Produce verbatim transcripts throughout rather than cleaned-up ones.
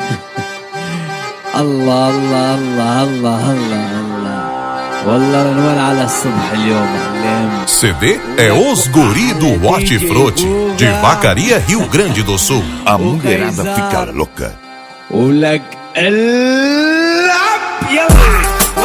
الله الله الله الله الله الله والله رنوان على الصبح اليوم علام. C D é Os Guri do Hortifruti, de Vacaria, Rio Grande do Sul. A mulherada fica louca. ولك العب يلا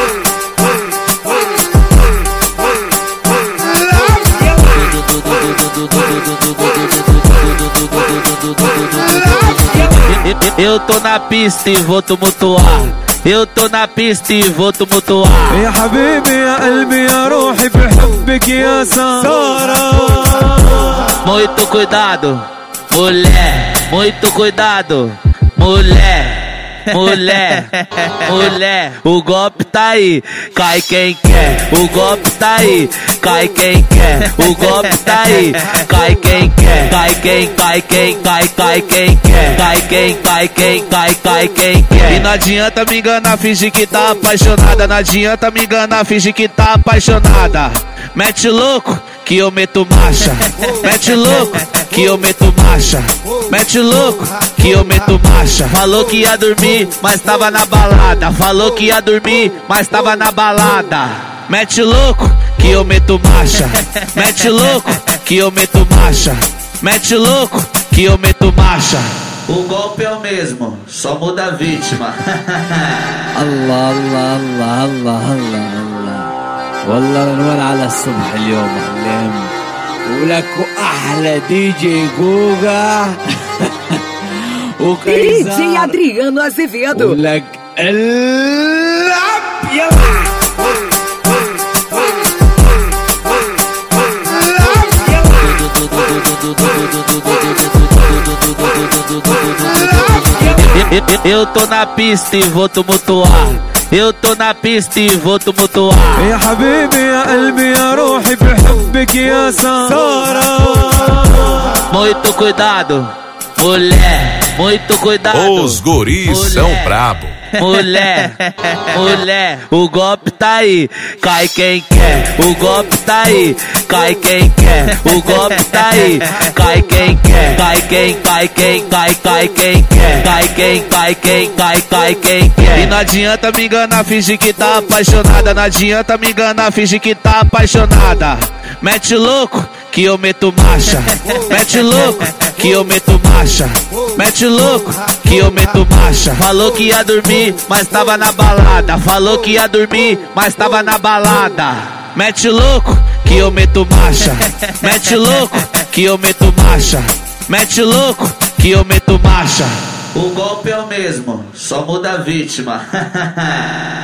Eu tô na pista e vou tumultuar. Eu tô na pista e vou tumultuar. يا حبيبي يا قلبي يا روحي بحبك يا سارة. Muito cuidado, mulher. Muito cuidado, mulher. Mulher, mulher, o golpe tá aí, cai quem quer. O golpe tá aí, cai quem quer. O golpe tá aí, cai quem quer. Cai quem, cai quem, cai, cai quem quer. Cai quem, cai quem, cai, cai quem quer. E não adianta me enganar, fingir que tá apaixonada. Não adianta me enganar, fingir que tá apaixonada. Mete louco que eu meto marcha. Mete louco que eu meto marcha. Mete louco que eu meto marcha. Falou que ia dormir, mas tava na balada. Falou que ia dormir, mas tava na balada. Mete louco que eu meto marcha. Mete louco que eu meto marcha. Mete louco que eu meto marcha. O golpe é o mesmo, só muda a vítima. الله الله الله الله الله الله والله رنوان على الصبح اليوم علام. ولك احلى دي جي جوجا D J Adriano Azevedo. ولك العب يلا Eu tô na pista e vou tumultuar. Eu tô na pista e vou tumultuar. يا حبيبي يا قلبي يا روحي بحبك يا سارة. Muito cuidado, mulher. Muito cuidado. Os guris mulher. São brabo. Mulher, mulher, o golpe tá aí, cai quem quer. O golpe tá aí, cai quem quer. O golpe tá aí, cai quem quer. Cai quem, cai quem, cai, cai quem quer. Cai quem, cai quem, cai, cai quem quer. E não adianta me enganar, fingir que tá apaixonada. Não adianta me enganar, fingir que tá apaixonada. Mete louco que eu meto marcha. Mete louco que eu meto marcha. Mete louco que eu meto marcha. Falou que ia dormir, mas tava na balada. Falou que ia dormir, mas tava na balada. Mete louco que eu meto marcha. Mete louco que eu meto marcha. Mete louco que eu meto marcha. O golpe é o mesmo, só muda a vítima.